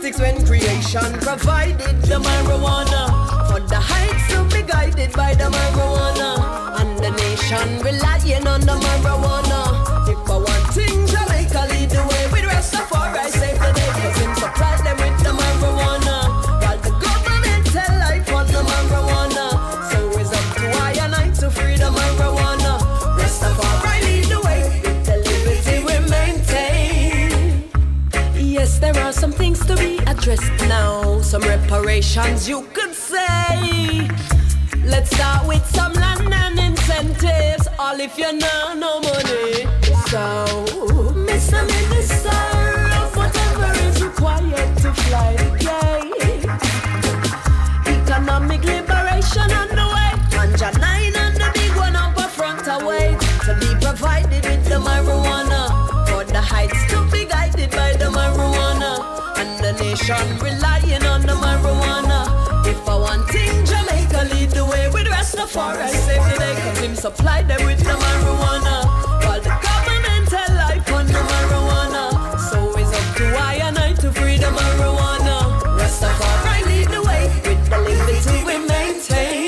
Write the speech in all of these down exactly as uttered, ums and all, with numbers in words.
characteristics when creation provided the marijuana. For the heights to be guided by the marijuana, and the nation relying on the marijuana. If I want things, Jamaica lead the way with Rastafari save the day, cause him supply them with the marijuana, while the government tell life on the marijuana. So it's up to I and I to free the marijuana. Rastafari lead the way with the liberty we maintain. Yes, there are some things to be addressed now, some reparations you could say. Let's start with some land and incentives, all if you know no money. So, Mister Minister, of whatever is required to fly the gate. Economic liberation on the way, Ganja nine and the big one up a front away. To be provided with the marijuana, for the heights to be guided by the marijuana, and the nation relying on the marijuana. If I want thing, Jamaica lead the way with Rastafari save the day, cause him supply them with the marijuana, while the government tell life on the marijuana. So it's up to I and I to free the marijuana. Rastafari lead the way with the liberty we maintain.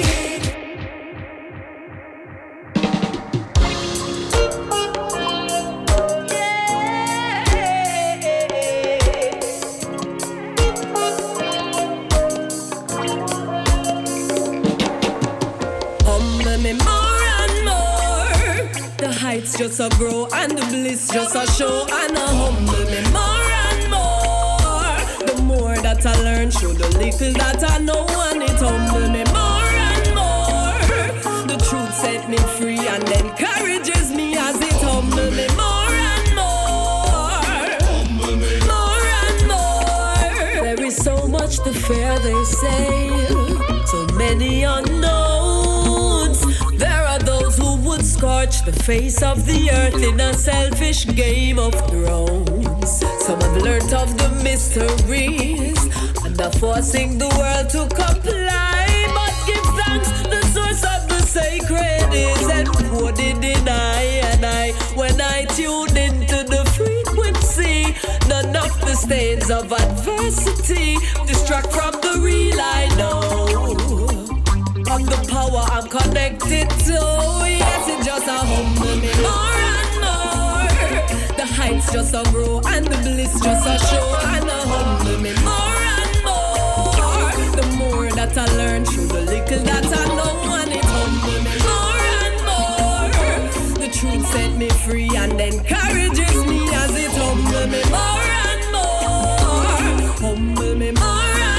It's just a grow and the bliss just a show, and a humble me more and more. The more that I learn, show the little that I know, and it humble me more and more. The truth set me free and encourages me as it humble me more and more. Humble me more and more. There is so much to fear, they say, so many unknowns. There are those who would scorch the face of the earth in a selfish game of thrones. Some have learnt of the mysteries and are forcing the world to comply. But give thanks, the source of the sacred is encoded in I and I. When I tune into the frequency, none of the stains of adversity distract from the real I know. Of the power I'm connected to, yes, it just a humble me more and more. The heights just a grow and the bliss just a show, and a humble me more and more. The more that I learn, through the little that I know, and it humble me more and more. The truth set me free and encourages me as it humble me more and more. Humble me more.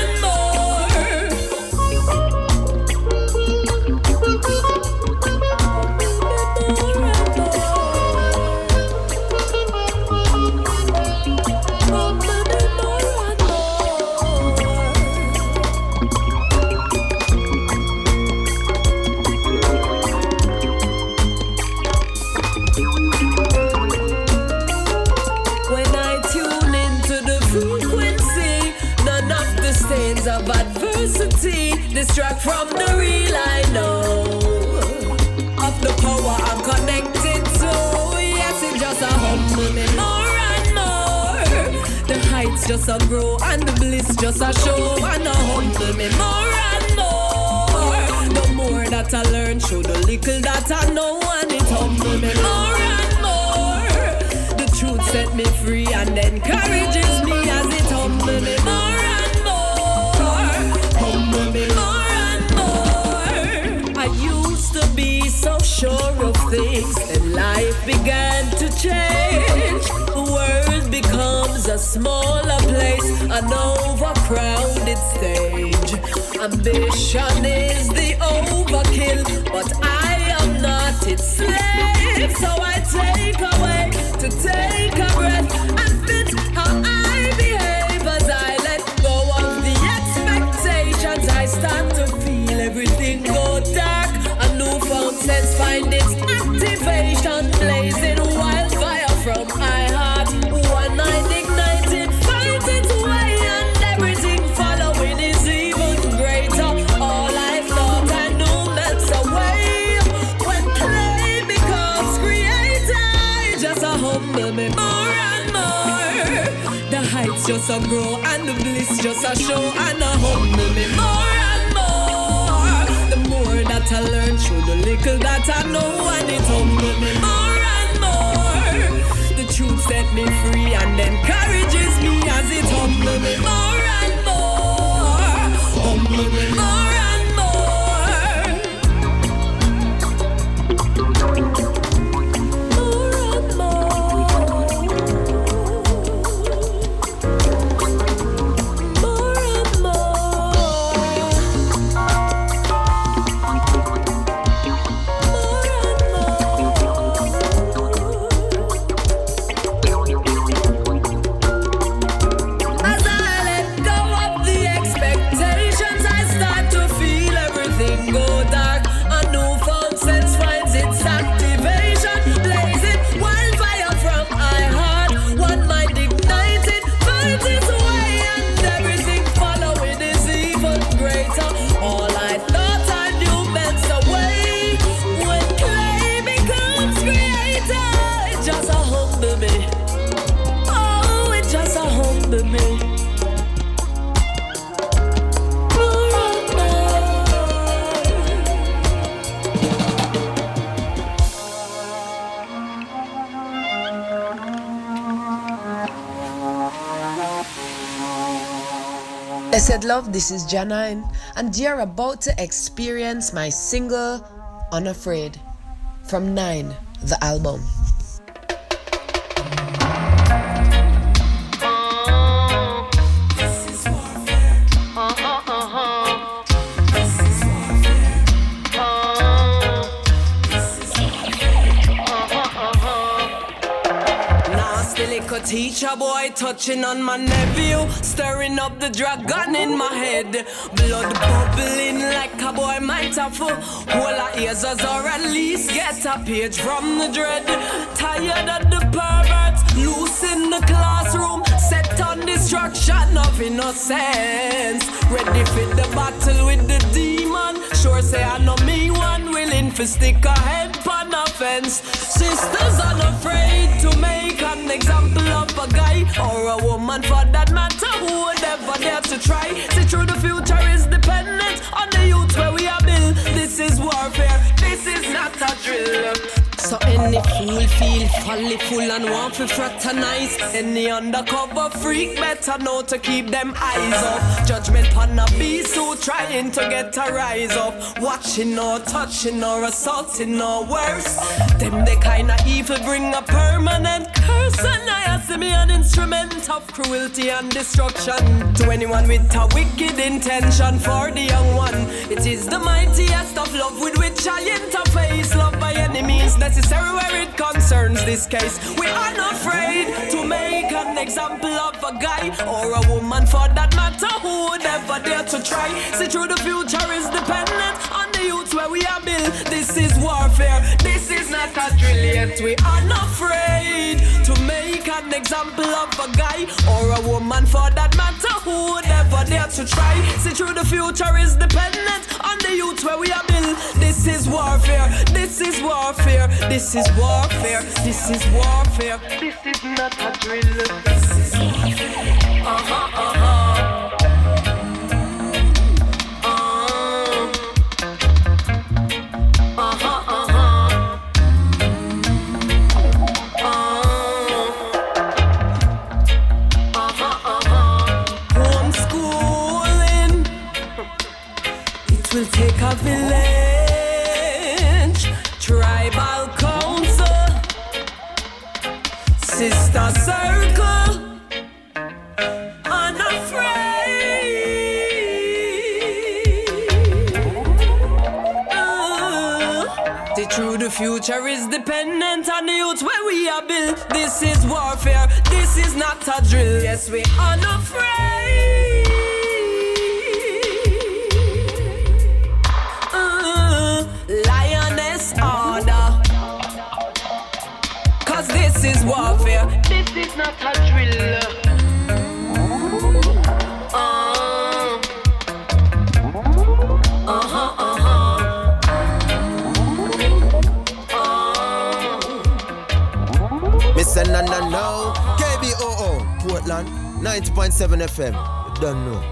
Of adversity distract from the real I know. Of the power I'm connected to, yes, it just a humble me more and more. The heights just a grow and the bliss just a show, and a humble me more and more. The more that I learn, show the little that I know, and it humble me more and more. The truth set me free and encourages me as it humble me more. Me more and more. I used to be so sure of things, and life began to change. The world becomes a smaller place, an overcrowded stage. Ambition is the overkill, but I am not its slave. So I take away to take a breath and fit how I behave as I let go of the expectations. I start to feel everything go dark. A newfound sense find its activation, blazing wildfire from my heart. One night ignited, fight its way, and everything following is even greater. All I thought I knew melts away when play becomes creator. Just a humble me more and more. heights just a grow and the bliss just a show and a humble me more and more. The more that I learn through the little that I know, and it humble me more and more. The truth set me free and encourages me as it humble me more and more. Humble me more and more. I said, love, this is Janine, and you're about to experience my single, Unafraid, from Nine, the album. Teacher boy touching on my nephew, stirring up the dragon in my head. Blood bubbling like a boy might have full. Whole our ears or at least get a page from the dread. Tired of the perverts, loose in the classroom, set on destruction of innocence. Ready for the battle with the demon. Sure say I know me one willing for stick a head on a fence. Sisters unafraid to make an example of a guy or a woman for that matter who would ever dare to try. See through the future is dependent on the youth where we are built. This is warfare, this is not a drill. So any fool feel folly full and want to fraternize. Any undercover freak better know to keep them eyes off. Judgment on a beast who trying to get a rise up. Watching or touching or assaulting or worse. Them the kind of evil bring a permanent curse. And I see me an instrument of cruelty and destruction. To anyone with a wicked intention for the young one, it is the mightiest of love with which I interface. Love by any means necessary where it concerns this case. We are not afraid to make an example of a guy or a woman for that matter who would ever dare to try. See through the future is dependent on the youth where we are built. This is warfare, this is not a drill yet. We are not afraid to make an example of a guy or a woman for that matter who would ever dare to try. See through the future is dependent on the youth where we are built. This is warfare, this is warfare, this is warfare, this is warfare. This is not a drill. This is warfare. Uh-huh, uh-huh. Will take a village, tribal council, sister circle, unafraid. Uh, the true the future is dependent on the youth where we are built. This is warfare, this is not a drill. Yes, we are unafraid. Lioness order, cause this is warfare, this is not a drill. uh, Uh-huh, uh-huh uh. Mister No No No, K B O O, Portland. ninety point seven F M. You don't know.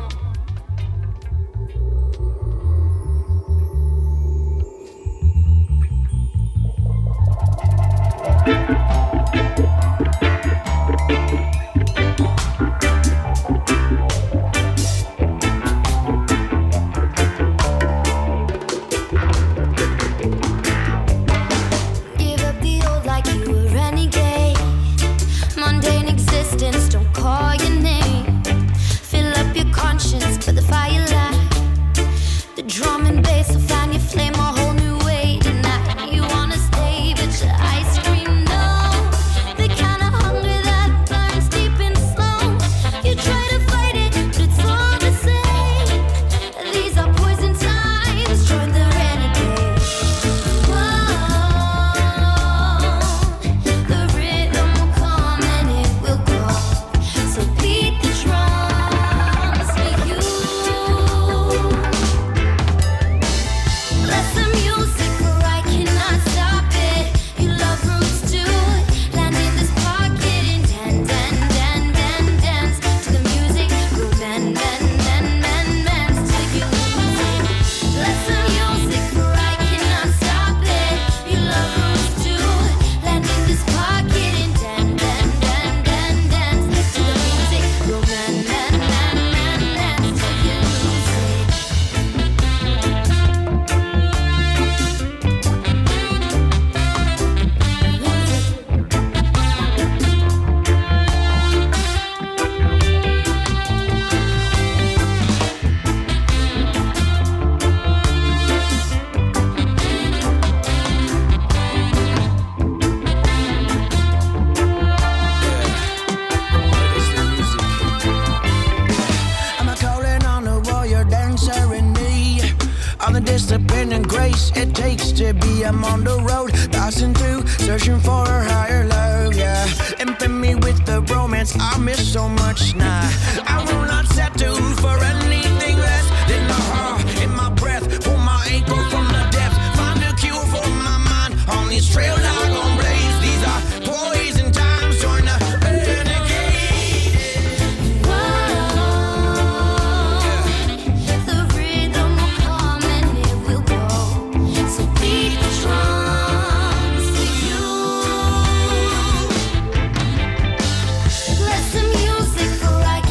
Let the music for I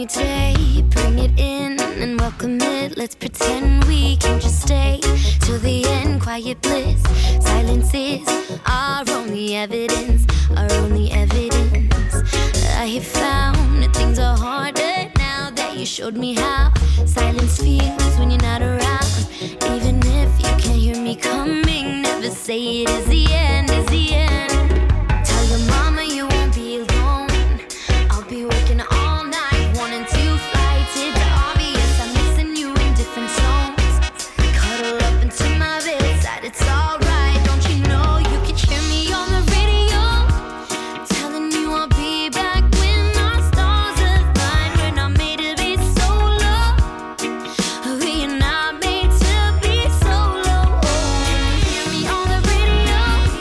sunny day. Bring it in and welcome it. Let's pretend we can just stay till the end. Quiet bliss, silence is our only evidence, our only evidence. I have found that things are harder now that you showed me how silence feels when you're not around. Even if you can't hear me coming, never say it is the end, is the end. Tell your mama you won't be alone. I'll be working all night, one and two flights. It's obvious I'm missing you in different zones. Cuddle up into my bedside, it's alright. Don't you know you can hear me on the radio, telling you I'll be back when our stars align. We're not made to be solo. We are not made to be solo. Can you hear me on the radio?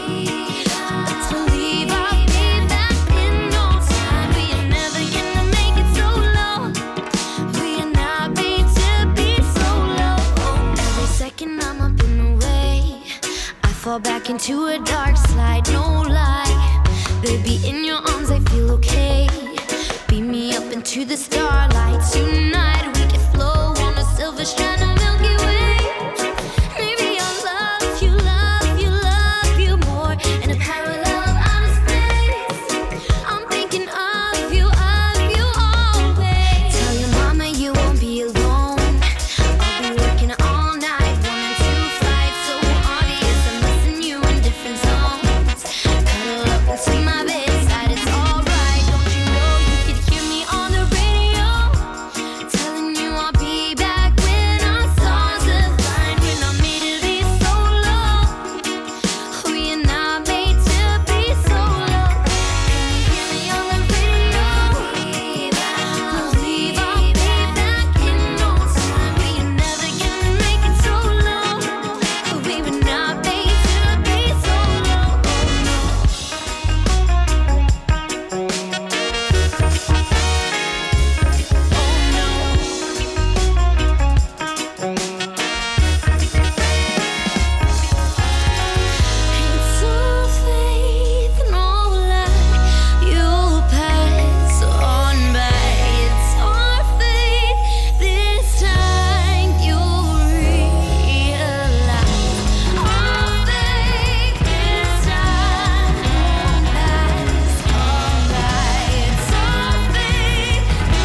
Let's believe I'll be back in no time. We are never gonna make it solo. We are not made to be solo. Every second I'm up in the way, I fall back into a dark slide, no lie. Baby, in your arms I feel okay. Beam me up into the starlight tonight. We can flow on a silver strand of Milky Way. Maybe I'll love you, love you, love you more in a parallel of outer space. I'm thinking of you, of you always. Tell your mama you won't be alone. I'll be working all night, one and two flights. So obvious I'm missing you in different zones. Cuddle up into my bedside, it's alright. Don't you know you could hear me on the radio, telling you I'll be back when our stars align. We're not made to be solo. We are not made to be solo. Can you hear me on the radio? Believe I'll be back in no time. We are never gonna make it solo. We were not made to be solo. It's all faith, no lie. You'll pass on by. It's our fate. This time you'll realize. Our fate. This time won't pass on by. It's our fate, no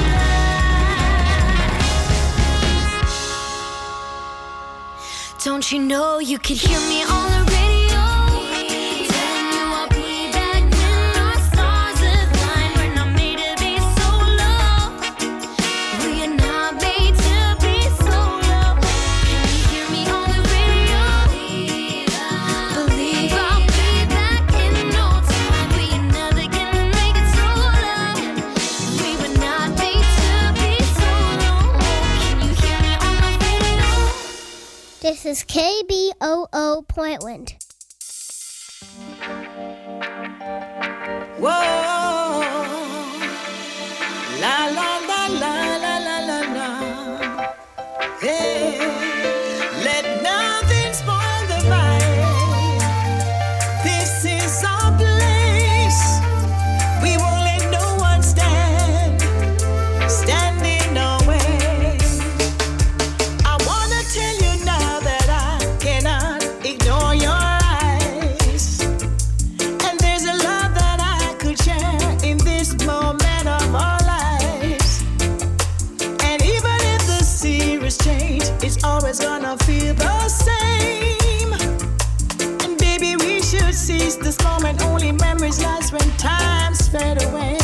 lie. Don't you know you could hear me on the radio, telling you I'll be back when our stars align. We're not made to be solo. We are not made to be solo. Can you hear me on the radio? Believe I'll be back in no time. We are never gonna make it solo. We were not made to be solo. Can you hear me on the radio? This is K B O O Portland. Whoa, la la la la la la la la. Hey, let nothing spoil the vibe. This is our place. We won't let no one stand, stand in our way. I wanna tell you now that I cannot ignore your eyes. And there's a love that I could share in this moment of our lives. And even if the series change, it's always gonna feel the same. And baby, we should seize this moment. Only memories last when times fade away.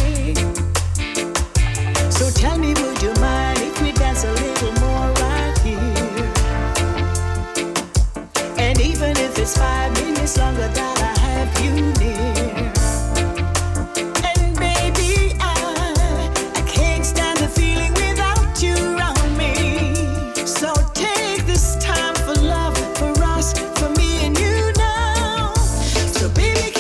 So tell me, would you mind if we dance a little more right here? And even if it's five minutes longer that I have you near. And baby, I, I can't stand the feeling without you around me. So take this time for love, for us, for me and you now. So baby,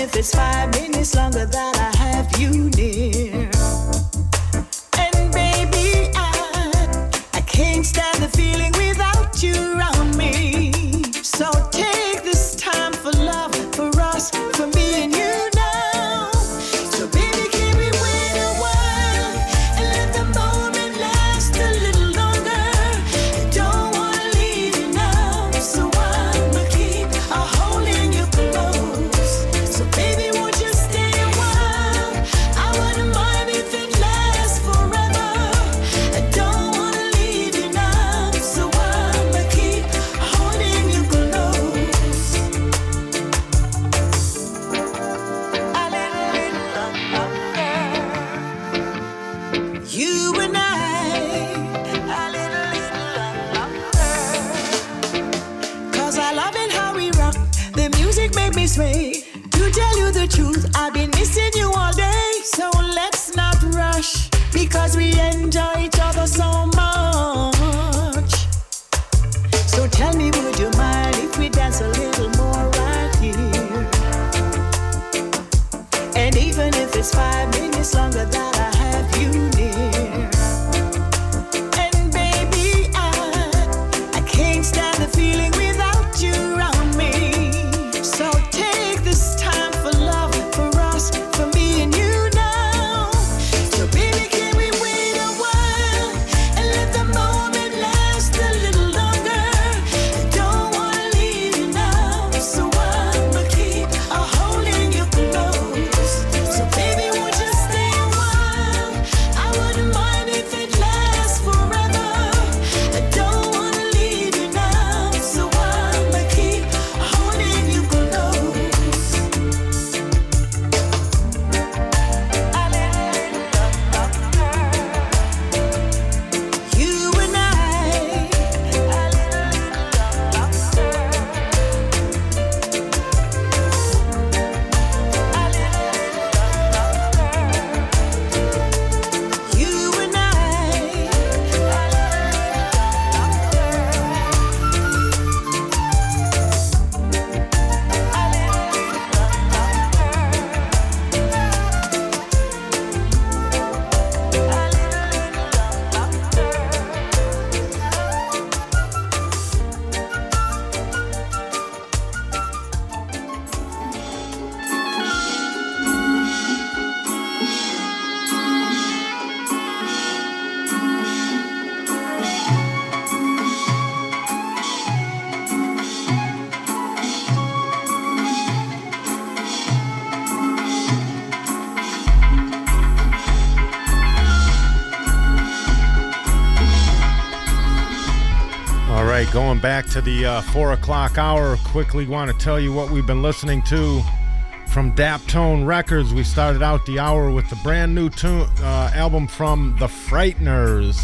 if it's five minutes longer that I have you near. And baby, I, I can't stand the feeling without you around me. So take this time for love, for us, for me and you now. So baby, can we wait a while and let the moment last a little longer? I don't wanna leave you now, so I'ma keep a holding you close. So baby, won't you stay a while? I wouldn't mind if it lasts forever. I don't wanna leave you now, so I'ma keep holding you close. A little, little longer. You and I, a little, little longer. Cause I love it how we rock. The music make me sway. To tell you the truth, I've been missing you all day. So let's not rush, because we enjoy each other so much. So tell me, would you mind if we dance a little more right here? And even if it's five minutes longer that I have you near. And baby, I, I can't stand the feeling without you around me. So take this time for love, for us, for me and you now. So baby, can we wait a while and let the moment last a little longer? I don't wanna leave you now, so I'ma keep a holding you close. So baby, won't you stay a while? I wouldn't mind if it lasts forever. I don't wanna leave you now, so I'ma keep holding you close. A little longer. You and I, a little longer. A little longer. You and I, All right, going back to the uh, four o'clock hour, quickly want to tell you what we've been listening to from Daptone Records. We started out the hour with the brand new tune, uh, album from The Frighteners,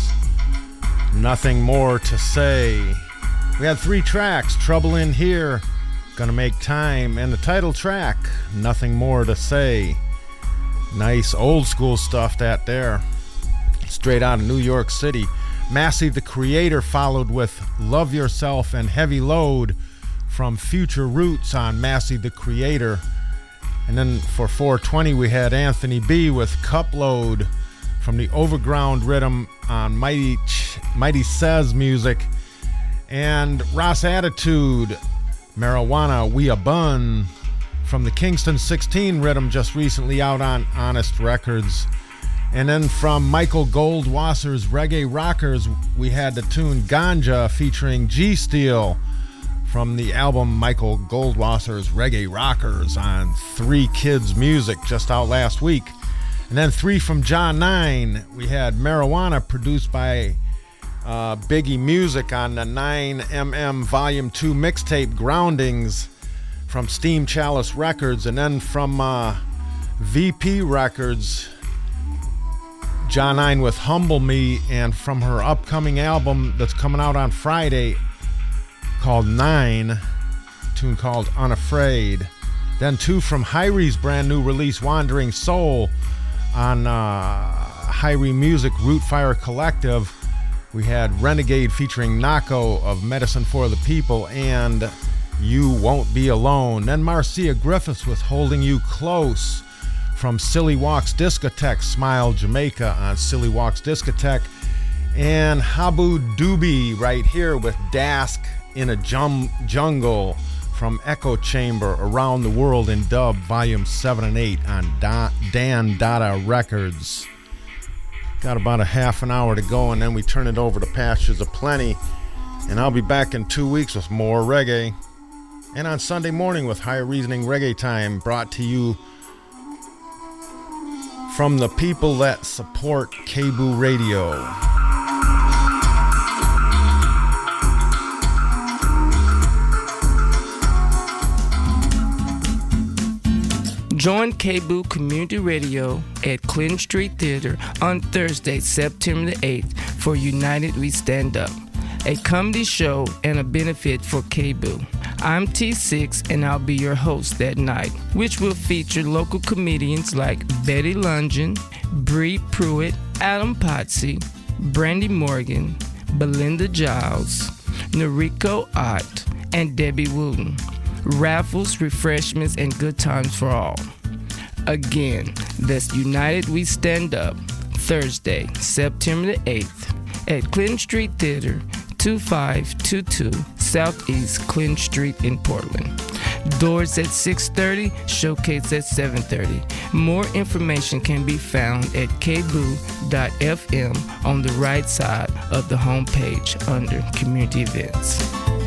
Nothing More to Say. We had three tracks, Trouble in Here, Gonna Make Time, and the title track, Nothing More to Say. Nice old school stuff that there, straight out of New York City. Massey the Creator followed with Love Yourself and Heavy Load from Future Roots on Massey the Creator. And then for four twenty we had Anthony B with Cup Load from the Overground Rhythm on Mighty Ch- Mighty Says Music. And Ross Attitude, Marijuana We A Bun from the Kingston sixteen Rhythm, just recently out on Honest Records. And then from Michael Goldwasser's Reggae Rockers, we had the tune Ganja featuring G-Steel from the album Michael Goldwasser's Reggae Rockers on Three Kids Music, just out last week. And then three from John nine, we had Marijuana, produced by uh, Biggie Music on the nine millimeter Volume two mixtape Groundings from Steam Chalice Records. And then from uh, V P Records, John nine with Humble Me, and from her upcoming album that's coming out on Friday called Nine, a tune called Unafraid. Then two from Hyrie's brand new release, Wandering Soul, on uh, Hyrie Music Root Fire Collective. We had Renegade featuring Nako of Medicine for the People, and You Won't Be Alone. Then Marcia Griffiths with Holding You Close from Silly Walks Discotheque, Smile Jamaica on Silly Walks Discotheque. And Habu Doobie right here with Dask in a Jum- Jungle from Echo Chamber, Around the World in Dub, Volume seven and eight on da- Dan Dada Records. Got about a half an hour to go, and then we turn it over to Pastures of Plenty. And I'll be back in two weeks with more reggae. And on Sunday morning with Higher Reasoning Reggae Time, brought to you from the people that support K B U Radio. Join K B U Community Radio at Clinton Street Theater on Thursday, September the eighth for United We Stand Up, a comedy show and a benefit for K B U. I'm T six and I'll be your host that night, which will feature local comedians like Betty Lungin, Bree Pruitt, Adam Potsy, Brandy Morgan, Belinda Giles, Noriko Ott, and Debbie Wooten. Raffles, refreshments, and good times for all. Again, that's United We Stand Up, Thursday, September the eighth, at Clinton Street Theater, twenty-five twenty-two Southeast Clinton Street in Portland. Doors at six thirty, showcase at seven thirty. More information can be found at k b u dot f m on the right side of the homepage under Community Events.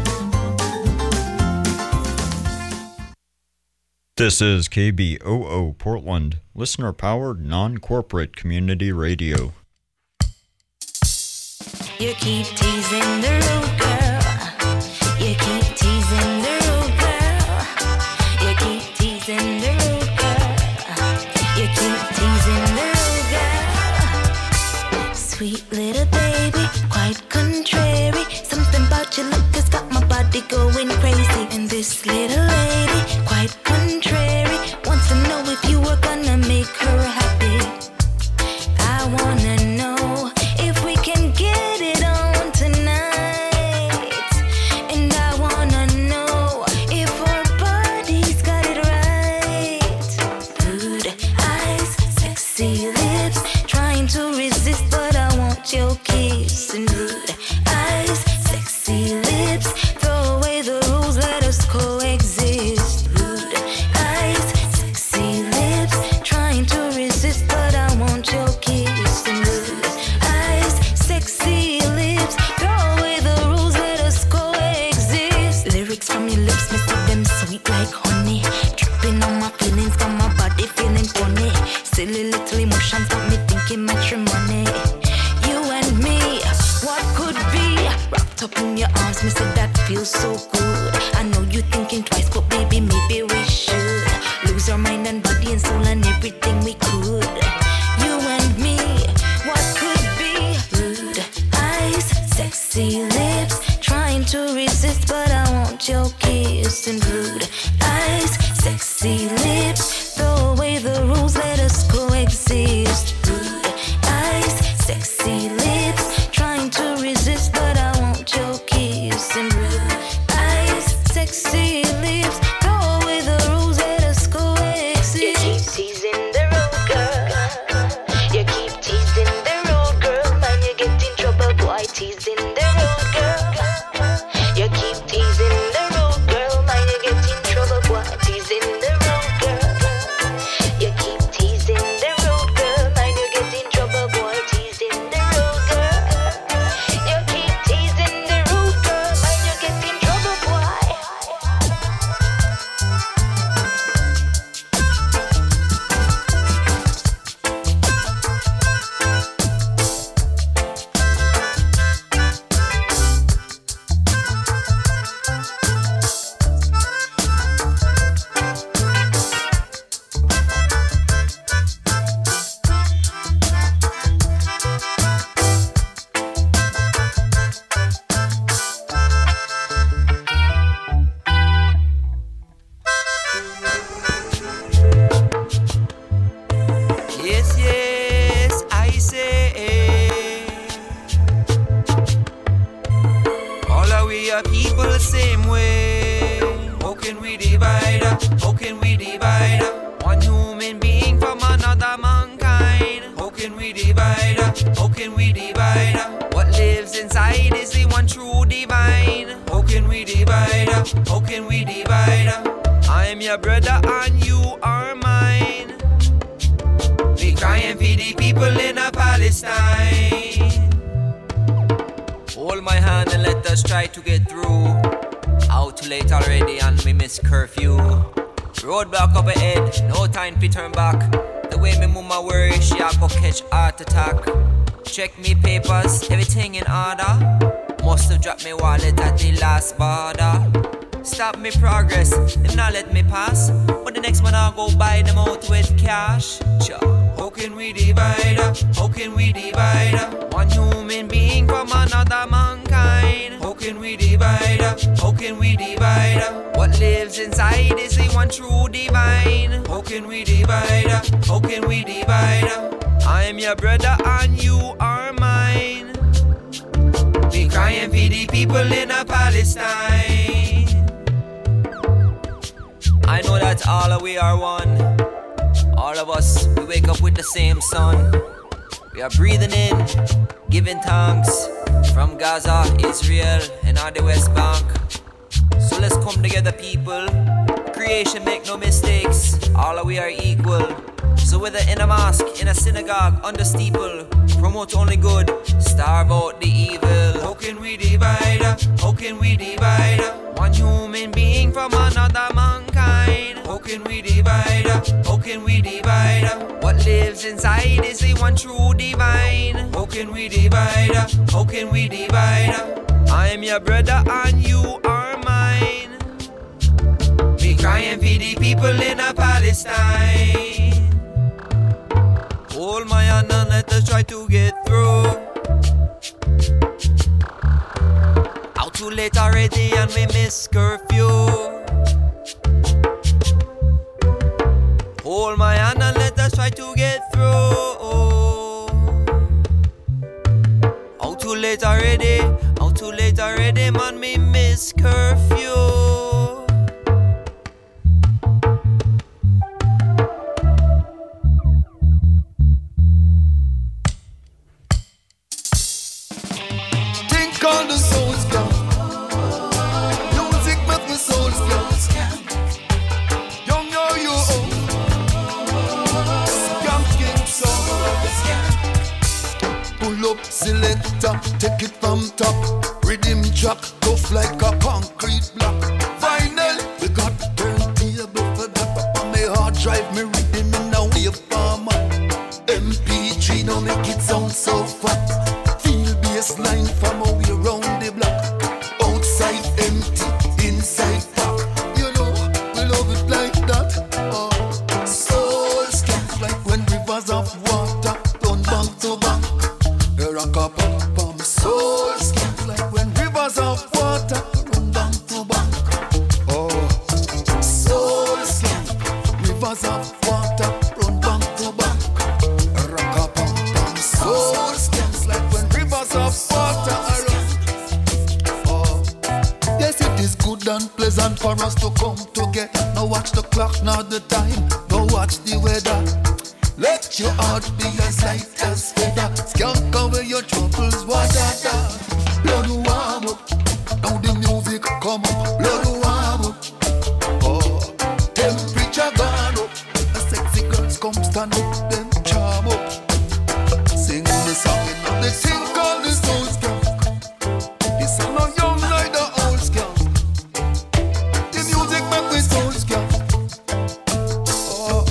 This is K B O O Portland, listener-powered, non-corporate community radio. You keep teasing the rude girl. You keep teasing the rude girl. You keep teasing the rude girl. You keep teasing the rude girl. Sweet little baby, quite contrary. Something about your look has got my body going crazy. And this little lady, quite contrary, wants to know if you were gonna make her happy. I wanna know if we can get it on tonight. And I wanna know if our bodies got it right. Good eyes, sexy lips, trying to resist, but I want your kiss. And good eyes, sexy lips, throw away the rules, let us coexist. Good eyes, sexy lips, trying to resist, but I want your kiss. And good eyes, sexy lips, throw away the rules, let us coexist. Lyrics from your lips, me see them sweet like honey, dripping on my feelings, got my body feeling funny. Silly little emotions got me thinking matrimony. You and me, what could be? Wrapped up in your arms, me said that feels so good. I know you thinking twice, but baby, maybe we should lose our mind and body and soul and everything we could. You and me, what could be? Good eyes, sexy lips, trying to resist, but I want your kiss. And rude eyes, sexy lips, throw away the rules, let us coexist. Good eyes, sexy lips, trying to resist, but I want your kiss. And rude eyes, sexy lips, throw away the rules, let us coexist. You keep teasing the rude girl. You keep teasing the rude girl. Man, you get in trouble, boy, teasing the rude How can we divide? I'm your brother and you are mine. We crying for the people in a Palestine. Hold my hand and let us try to get through. Out too late already and we miss curfew. Roadblock up ahead, no time to turn back. The way me mama worry, she a go catch heart attack. Check me papers, everything in order. Must have dropped me wallet at the last border. Stop me progress, them not let me pass. But the next one I'll go buy them out with cash. How can we divide? How can we divide? One human being from another mankind. How can we divide? How can we divide? What lives inside is the one true divine. How can we divide? How can we divide? I'm your brother and you are mine. We crying for the people in a Palestine. I know that all of we are one. All of us, we wake up with the same sun. We are breathing in, giving thanks from Gaza, Israel, and on the West Bank. So let's come together, people. Creation make no mistakes. All of we are equal. So whether in a mosque, in a synagogue, under steeple, promote only good, starve out the evil. How can we divide? How can we divide? One human being from another mankind. How can we divide? How can we divide? What lives inside is the one true divine. How can we divide? How can we divide? I'm your brother and you are mine. We crying for the people in a Palestine. Hold my hand and let us try to get through. Out too late already and we miss curfew. Hold my hand and let us try to get through. Out too late already, out too late already, man, we miss curfew. Call the soul scan. Music make me soul scan. Young or you old, skanking soul. Pull up selector, take it from top. Rhythm track, tough like a concrete block. Vinyl, we got turntable for that. On my hard drive, me rhythm in a wave format. M P three, now make it sound so fat. Feel bass line from a way round the block. Outside empty, inside pack. You know, we love it like that. Oh, soul scan like when rivers of water run bank to bank. Here a couple from soul scan like when rivers of water run bank to bank. Oh, soul scan, rivers of water run bank to bank. Here a couple from soul scans like when rivers of water are run. Oh, yes, it is good and pleasant for us to come together. Now watch the clock, now the time. Now watch the weather. Let your heart be as light as feather. Skank away your troubles, water. Blood warm up. Now the music come up. Blood warm up. Oh, temperature gone up. The sexy girls come stand up, then charm up. Sing the song and the thing called the soul skank. It's no young like the old skank. The music make me soul skank. Oh,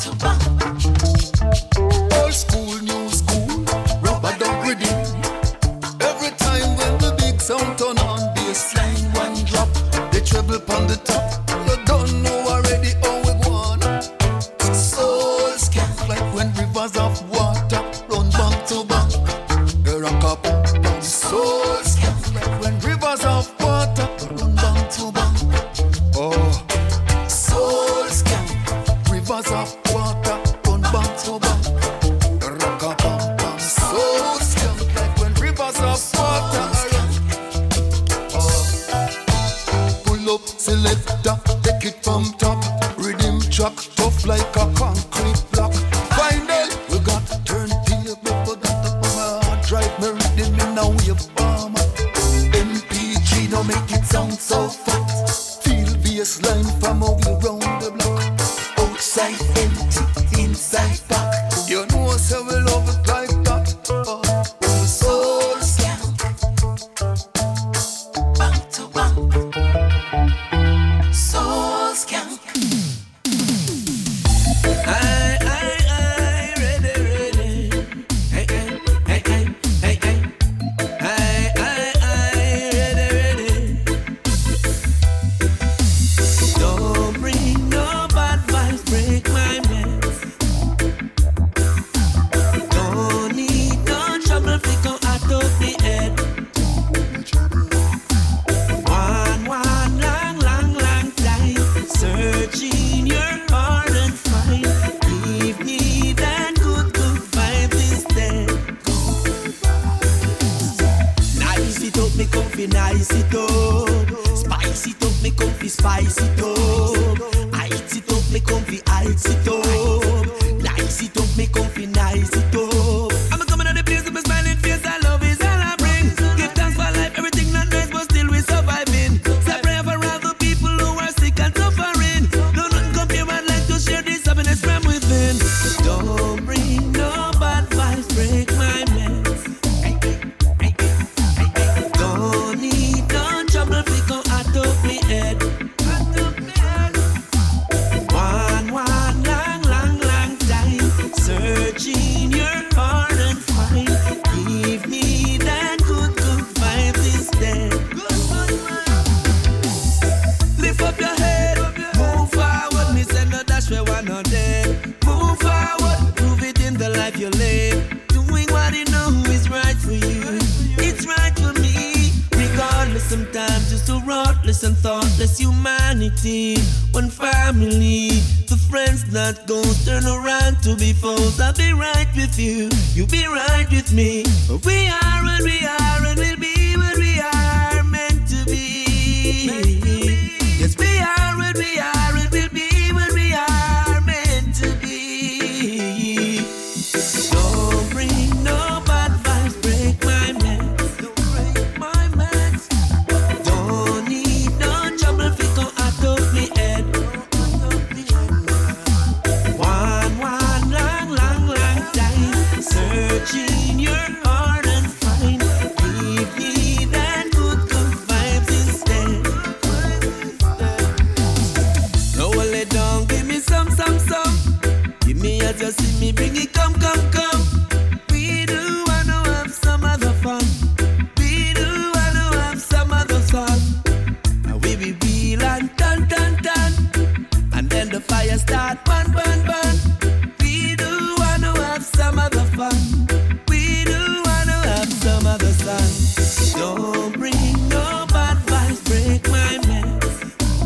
old school, new school, rubber dub rhythm. Every time when the big sound turn on, bassline one drop, the treble on the top. You don't know already how we go on. Soul skank like when rivers of water run bank to bank. Here a Don't bring no bad vibes, break my mess. Don't need no trouble, fi come out of me head. One, one long, long, long time, searching your heart and find. Give me that good, good vibes instead. Lift up your head, move forward. Me say no dash where one not dead. Move forward, prove it in the life you live. Doing what you know is right for you. It's right for me. Regardless, sometimes just a ruthless and thoughtless humanity. One family, the friends that goes turn around to be foes. I'll be right with you, you be right with me. But we are what we are and we'll be what we are meant to be. Yes, we are what we are and we'll be what we are meant to be. Don't bring no bad vibes, break my mess. Don't break my mess. Don't need no trouble, fi come out of me head. One, one long, long, long time, searching your heart and find. Give me that good, good vibes instead. No, well, lay down, give me some, some, some. Give me as you see me, bring it, come, come, come. We do wanna have some other fun. We do wanna have some other fun. Now we be wheel and turn, turn, turn. And then the fire start, burn, burn, burn. We do wanna have some other fun. We do wanna have some other fun. Don't bring no bad vibes, break my mess.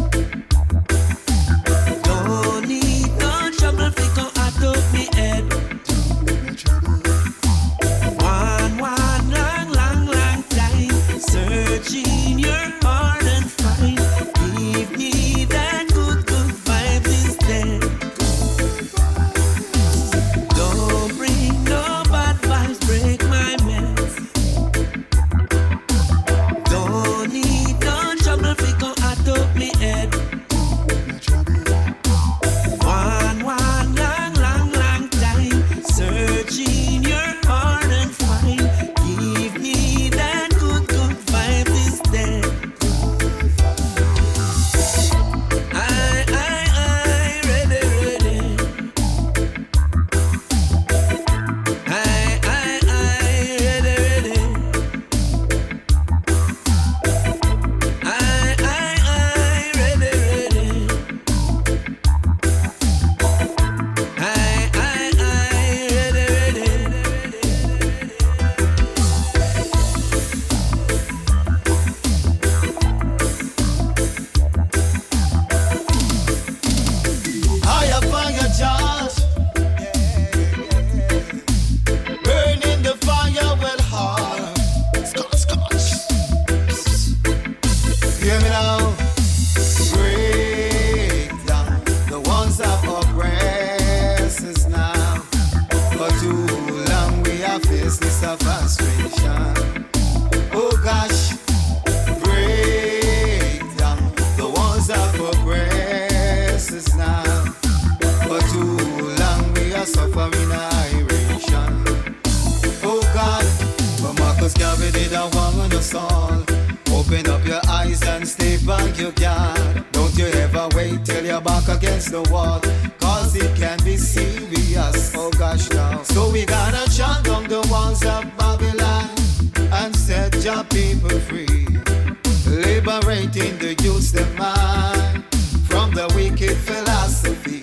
Don't need no trouble, fi come out of me head. One, one long, long, long time, searching your heart and find. Give me that good, good vibes instead. Don't bring no bad vibes, break my mess. Don't need no trouble, fi come out of me head. One, one long, long, long time, searching your heart and find. Give me that good, good vibes instead. I, I, I, ready, ready. I, I, I, ready, ready. I, I, I, ready, ready. I, I, I, ready, ready. Higher fire charge, burning the fire well hard. Scotch, scotch. Hear me now. Break down the ones that oppress us now. For too long we have faced this frustration. Oh gosh, break down the ones that oppress us now. For too long we are suffering iration. Oh God, but Marcus Garvey did a one on us all. Open up your eyes and stay back your guard. Don't you ever wait till you're back against the wall, cause it can be serious. Oh gosh now. So we gotta chant down the walls of Babylon and set your people free. Liberating the youth's mind from the wicked philosophy.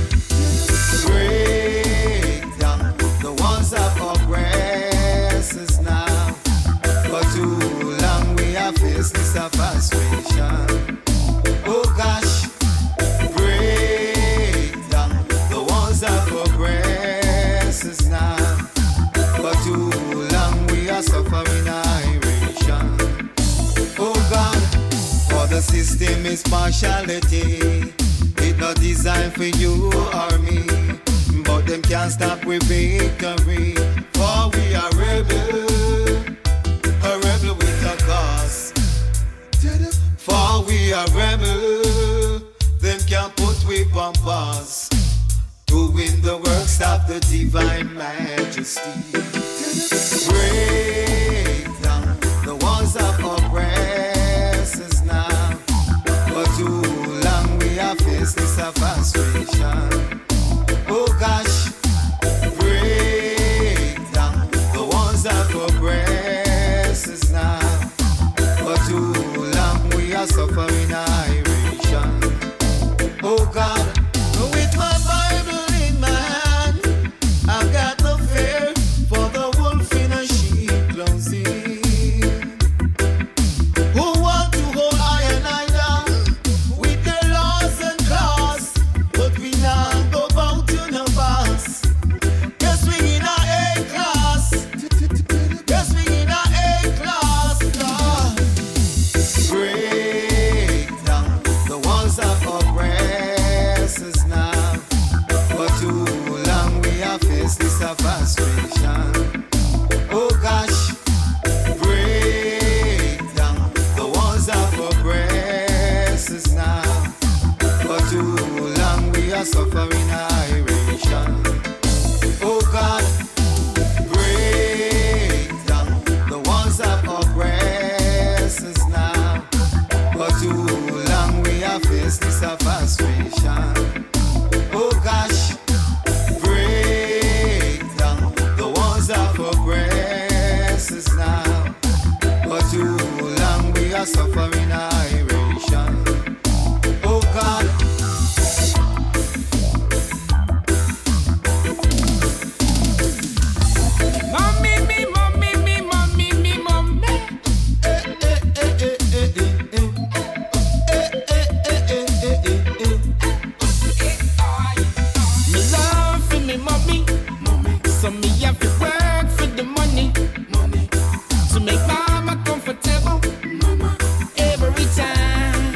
Break down the ones that oppress us now. For too long we have faced this frustration. Oh gosh, break down the ones that oppress us now. For too long we are suffering iration. Oh God, for the system is partiality. It not designed for you or me, but them can't stop with victory. For we are rebel, a rebel with a cause. For we are rebel, them can't put we on pause. To win the work, stop the divine majesty. Break down the walls of oppressors now. For too long we have faced this frustration. Oh gosh, break down the walls of oppressors now. For too long we are suffering iration. Oh God, with my Bible in my hand, I've got no fear for the wolf in a sheep clothing. Who want to hold I and I down with their laws and claws, but we not go bow to no boss. Yes, we in a A class. Yes, we in a A class. Lord. Break down the walls of oppressors now. For too long we have faced this frustration. Oh gosh, break down the walls of oppressors now. For too long we are suffering iration. Oh God, break down the walls of oppressors now. For too long we have faced this frustration. Oh gosh, break down the walls of oppressors now. For too long we are suffering iration. Oh God. Mommy, me, mommy, me, mommy, me, mommy. Eh, eh, eh, eh, eh, eh, eh. Eh, eh, eh, eh, eh, eh, eh. Me love for me mommy, mommy. So me have to work for the money, money. To make mama comfortable, mama. Every time.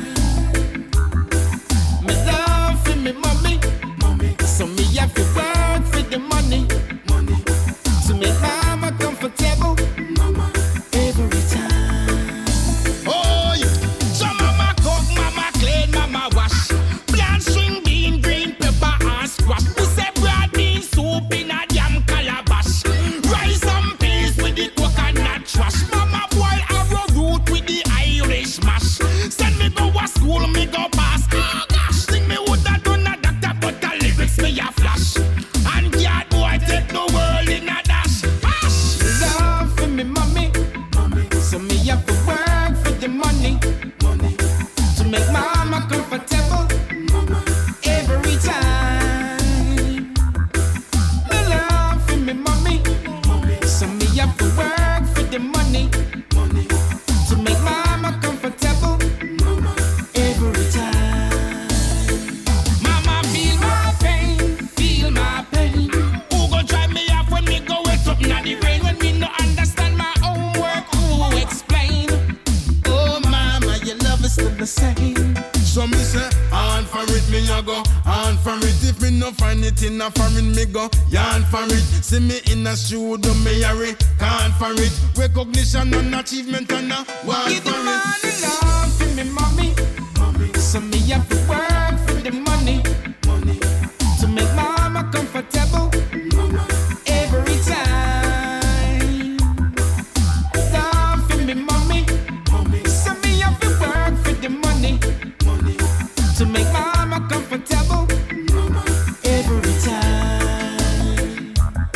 Me love for me mommy, mommy. So me have to work for the money, money. To make mama comfortable, mama. Every time. Oh, yeah. So mama cook, mama clean, mama wash. Plant string bean, green pepper and squash. We say broad bean soup in a yam calabash. Rice and peas with the coconut trash. Mama boil arrowroot with the Irish mash. Send me go to school, me go pass. Oh gosh, think me woulda done a doctor, but the lyrics me a flash. And yard boy take the world in a dash. Ash. Love for me mommy, mommy. So me have to work for the money, money. To make mama comfortable, mama. Every time. Me love for me mommy, mommy. So me have to work for the money, money. To make mama comfortable, mama. Every time. Mama feel my pain, feel my pain. Who go drive me off when me go wet up in the rain? When me no understand my own work, who explain? Oh mama, your love is still the same. So me say, on for it, me a go. On for it, if me no find it in a foreign, me go. Yarn for it, see me in a studio, me a re. Can't for it, recognition and achievement and a want Give the for it. money love for me mommy, mommy. So me have to work for the money, money. To make mama comfortable, mama. Every time. Love for me mommy, mommy. So me have to work for the money, money. To make mama comfortable, mama. Every time.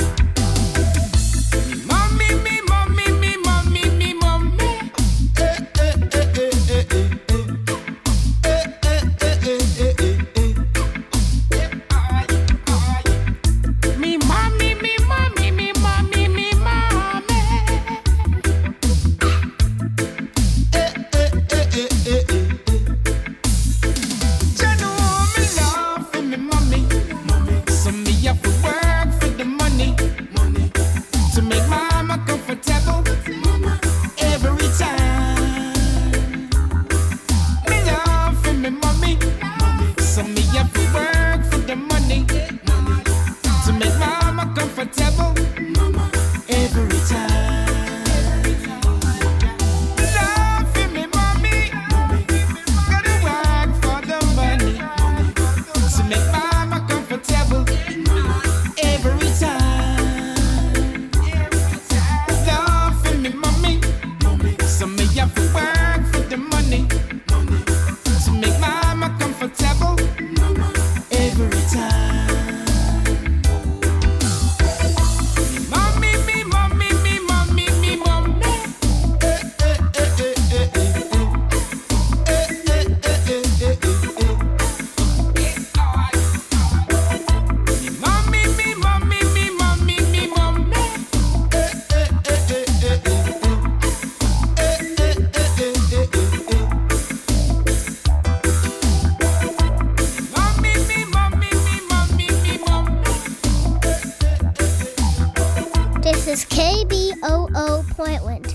Mommy, me, mommy, me, mommy, me, mommy. Eh, eh, eh, eh, eh, eh, eh. Eh, eh, eh, eh, eh, eh, eh. Me mommy, me mommy, me mommy, me mommy. Eh, eh, eh, eh, eh, eh, eh. You know me love for me mommy, mommy. So me have to work for the money, money. To make mama comfortable, mama. Every time. Me love for me mommy, mommy. So me have to work for the money, money. To make mama comfortable, mama. Every time. Love for me mommy, mommy. Gotta work for the money, money. To make mama comfortable, every This is K B O O Portland.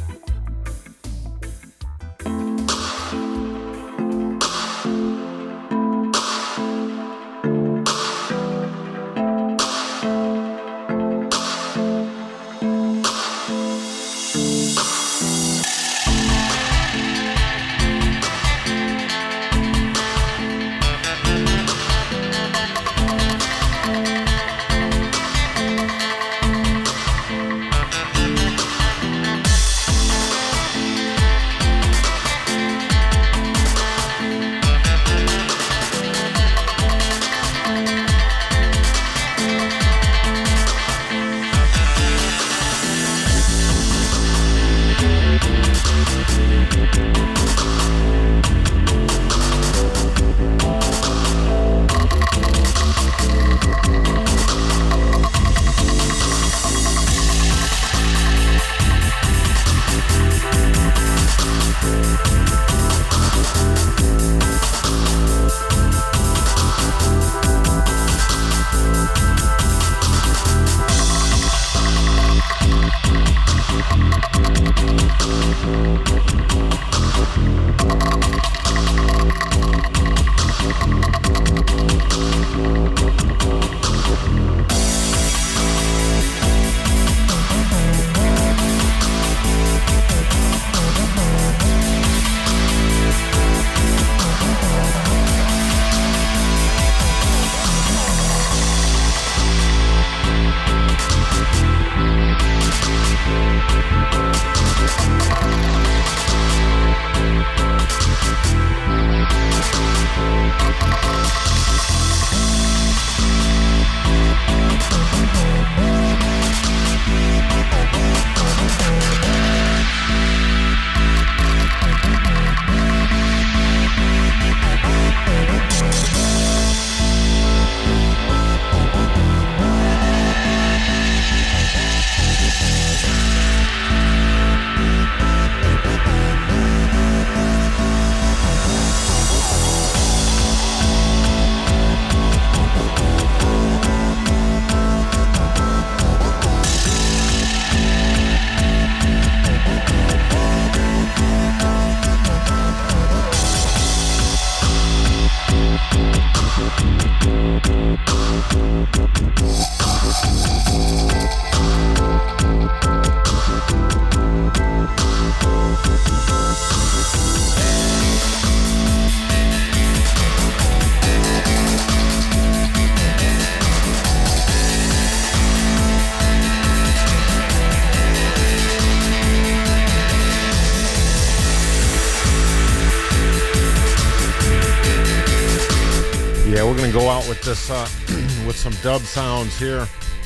Go out with this uh, with some dub sounds here,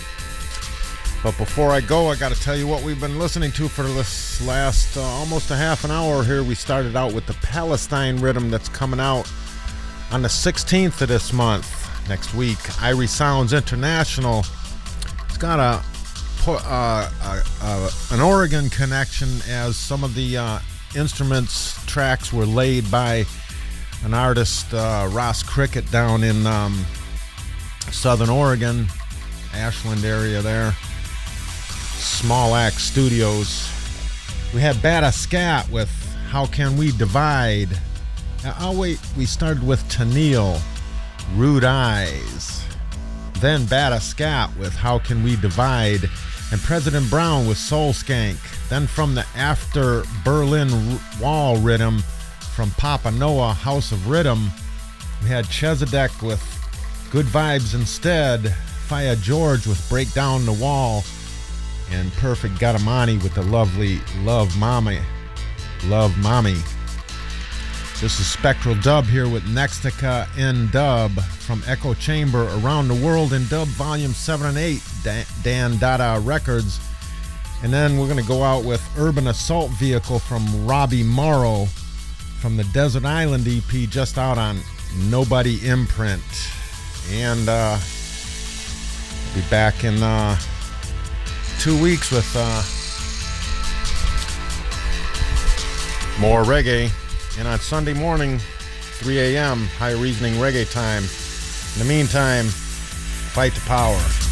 but before I go, I got to tell you what we've been listening to for this last uh, almost a half an hour here. We started out with the Palestine rhythm that's coming out on the sixteenth of this month, next week. Irie Sounds International. It's got a, uh, a, a an Oregon connection, as some of the uh, instruments tracks were laid by an artist, uh, Ross Cricket, down in um, Southern Oregon, Ashland area there. Small Axe Studios. We had Bada Scat with How Can We Divide. I'll wait. We started with Tennille, Rude Eyes. Then Bada Scat with How Can We Divide. And President Brown with Soul Skank. Then from the After Berlin Wall rhythm, from Papa Noah, House of Rhythm, we had Chezidek with Good Vibes Instead, Faya George with Break Down the Wall, and Perfect Gatamani with the lovely Love Mommy. Love Mommy. This is Spectral Dub here with Nextica in Dub from Echo Chamber Around the World in Dub Volume seven and eight, Dan Dada Records. And then we're going to go out with Urban Assault Vehicle from Robbie Morrow, from the Desert Island E P, just out on Nobody Imprint. And uh, be back in uh, two weeks with uh, more reggae. And on Sunday morning, three a.m., High Reasoning Reggae Time. In the meantime, fight the power.